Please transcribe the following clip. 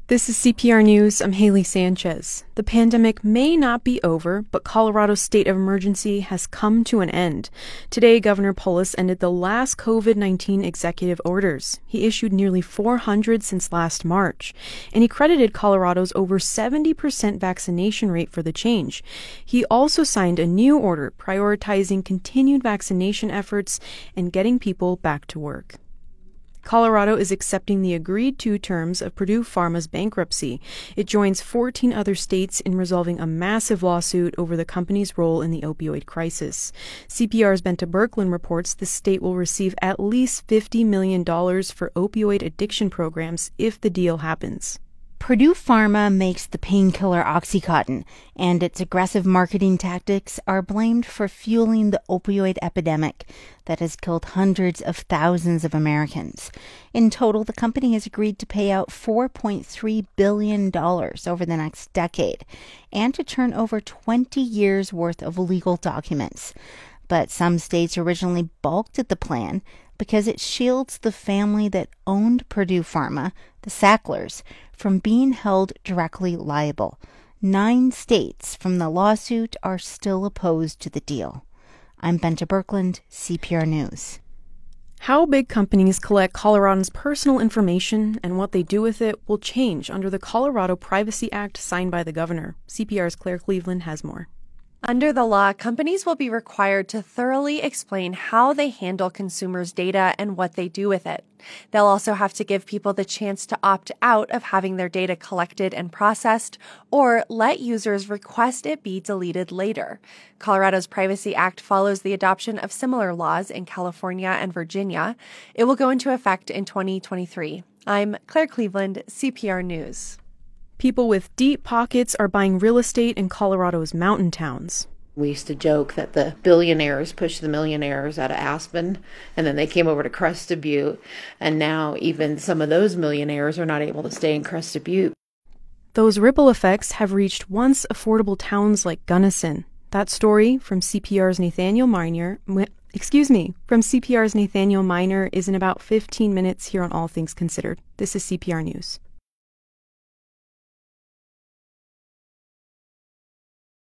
This is CPR News. I'm Haley Sanchez. The pandemic may not be over, but Colorado's state of emergency has come to an end. Today, Governor Polis ended the last COVID-19 executive orders. He issued nearly 400 since last March, and he credited Colorado's over 70% vaccination rate for the change. He also signed a new order prioritizing continued vaccination efforts and getting people back to work. Colorado is accepting the agreed-to terms of Purdue Pharma's bankruptcy. It joins 14 other states in resolving a massive lawsuit over the company's role in the opioid crisis. CPR's Bente Birkeland reports the state will receive at least $50 million for opioid addiction programs if the deal happens. Purdue Pharma makes the painkiller OxyContin, and its aggressive marketing tactics are blamed for fueling the opioid epidemic that has killed hundreds of thousands of Americans. In total, the company has agreed to pay out $4.3 billion over the next decade and to turn over 20 years' worth of legal documents. But some states originally balked at the plan because it shields the family that owned Purdue Pharma, the Sacklers, from being held directly liable. 9 states from the lawsuit are still opposed to the deal. I'm Bente Birkeland, CPR News. How big companies collect Coloradans' personal information and what they do with it will change under the Colorado Privacy Act signed by the governor. CPR's Claire Cleveland has more. Under the law, companies will be required to thoroughly explain how they handle consumers' data and what they do with it. They'll also have to give people the chance to opt out of having their data collected and processed, or let users request it be deleted later. Colorado's Privacy Act follows the adoption of similar laws in California and Virginia. It will go into effect in 2023. I'm Claire Cleveland, CPR News. People with deep pockets are buying real estate in Colorado's mountain towns. We used to joke that the billionaires pushed the millionaires out of Aspen, and then they came over to Crested Butte, and now even some of those millionaires are not able to stay in Crested Butte. Those ripple effects have reached once affordable towns like Gunnison. That story from CPR's Nathaniel Miner is in about 15 minutes here on All Things Considered. This is CPR News.